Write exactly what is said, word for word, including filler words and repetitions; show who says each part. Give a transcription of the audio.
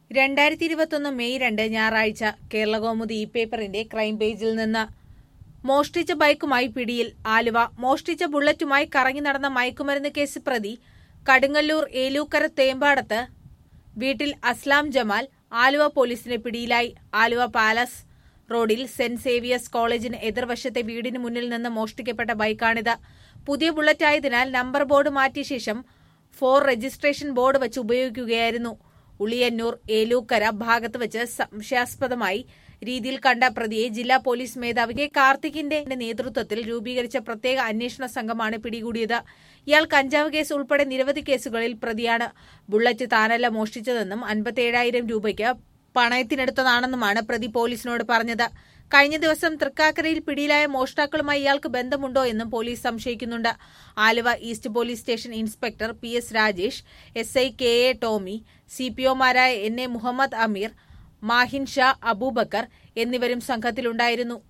Speaker 1: രണ്ടായിരത്തി ഇരുപത്തൊന്ന് മെയ് രണ്ട് ഞായറാഴ്ച കേരളകൗമുദി ഇ പേപ്പറിന്റെ ക്രൈം പേജിൽ നിന്ന് മോഷ്ടിച്ച ബൈക്കുമായി പിടിയിൽ ആലുവ. മോഷ്ടിച്ച ബുള്ളറ്റുമായി കറങ്ങി നടന്ന മയക്കുമരുന്ന് കേസ് പ്രതി കടുങ്ങല്ലൂർ ഏലൂക്കര തേമ്പാടത്ത് വീട്ടിൽ അസ്ലാം ജമാൽ ആലുവ പോലീസിന്റെ പിടിയിലായി. ആലുവ പാലസ് റോഡിൽ സെന്റ് സേവിയേഴ്സ് കോളേജിന് എതിർവശത്തെ വീടിന് മുന്നിൽ നിന്ന് മോഷ്ടിക്കപ്പെട്ട ബൈക്കാണിത്. പുതിയ ബുള്ളറ്റായതിനാൽ നമ്പർ ബോർഡ് മാറ്റിയ ശേഷം ഫോർ രജിസ്ട്രേഷൻ ബോർഡ് വച്ച് ഉപയോഗിക്കുകയായിരുന്നു. ഉളിയന്നൂർ ഏലൂക്കര ഭാഗത്ത് വെച്ച് സംശയാസ്പദമായി രീതിയിൽ കണ്ട പ്രതിയെ ജില്ലാ പോലീസ് മേധാവി കെ കാർത്തികിന്റെ നേതൃത്വത്തിൽ രൂപീകരിച്ച പ്രത്യേക അന്വേഷണ സംഘമാണ് പിടികൂടിയത്. ഇയാൾ കഞ്ചാവ് കേസ് ഉൾപ്പെടെ നിരവധി കേസുകളിൽ പ്രതിയാണ്. ബുള്ളറ്റ് താനല്ല മോഷ്ടിച്ചതെന്നും അൻപത്തിയേഴായിരം രൂപയ്ക്ക് പണയത്തിനെടുത്തതാണെന്നുമാണ് പ്രതി പോലീസിനോട് പറഞ്ഞത്. കഴിഞ്ഞ ദിവസം തൃക്കാക്കരയിൽ പിടിയിലായ മോഷ്ടാക്കളുമായി ഇയാൾക്ക് ബന്ധമുണ്ടോ എന്നും പോലീസ് സംശയിക്കുന്നുണ്ട്. Aluva east police station inspector P S Rajesh, S I K A Tomy, C P ഒമാരായ എൻ എ മുഹമ്മദ് അമീർ, മാഹിൻ ഷാ അബൂബക്കർ എന്നിവരും സംഘത്തിലുണ്ടായിരുന്നു.